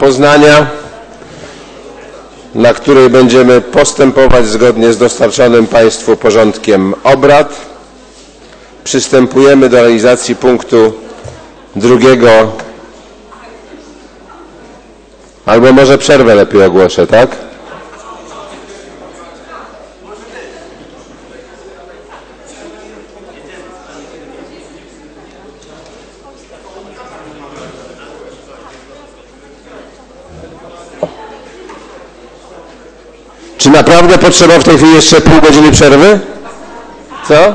zapoznania, na której będziemy postępować zgodnie z dostarczonym Państwu porządkiem obrad. Przystępujemy do realizacji punktu drugiego, albo może przerwę lepiej ogłoszę, tak? Czy naprawdę potrzeba w tej chwili jeszcze pół godziny przerwy? Co?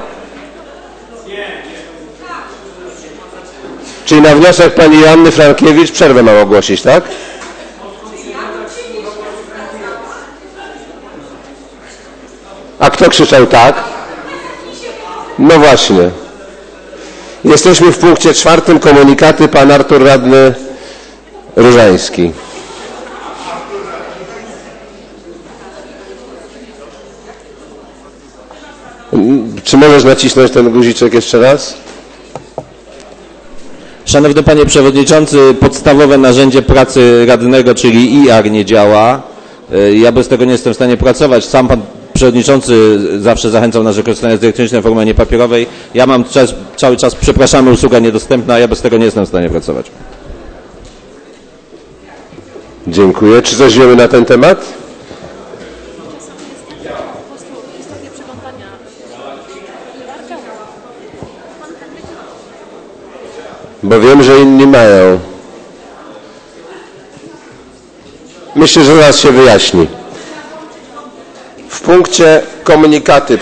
Czyli na wniosek pani Joanny Frankiewicz przerwę mam ogłosić, tak? A kto krzyczał tak? No właśnie. Jesteśmy w punkcie 4. Komunikaty. Pan Artur Radny Różański. Czy możesz nacisnąć ten guziczek jeszcze raz? Szanowny Panie Przewodniczący, podstawowe narzędzie pracy radnego, czyli IAR, nie działa. Ja bez tego nie jestem w stanie pracować. Sam Pan Przewodniczący zawsze zachęcał nas do korzystania z elektronicznej formy, a nie papierowej. Ja mam cały czas, przepraszamy, usługa niedostępna, a ja bez tego nie jestem w stanie pracować. Dziękuję. Czy coś wiemy na ten temat? Bo wiem, że inni mają. Myślę, że zaraz się wyjaśni. W punkcie komunikaty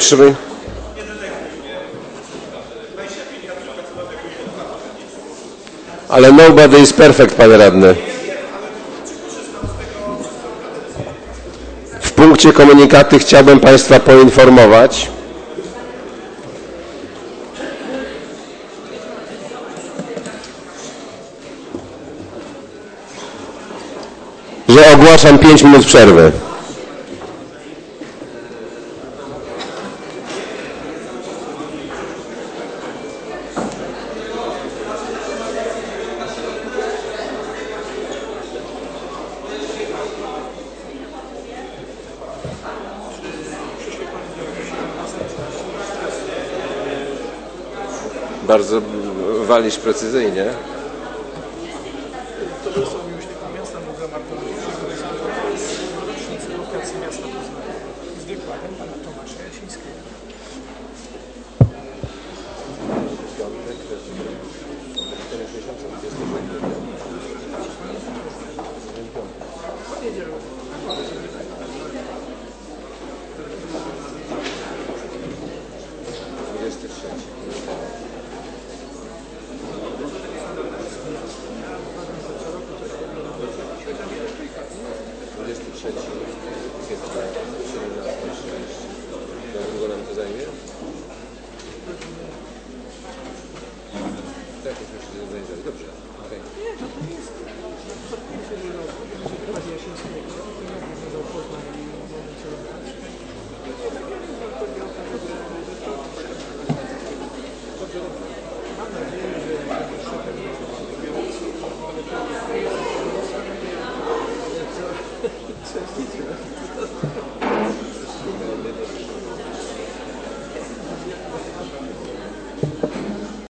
Ale nobody is perfect, panie radny. W punkcie komunikaty chciałbym Państwa poinformować, że ogłaszam 5 minut przerwy. Bardzo walisz precyzyjnie. Jak długo nam to zajmie? Tak, już myślę, że zajmie. Dobrze.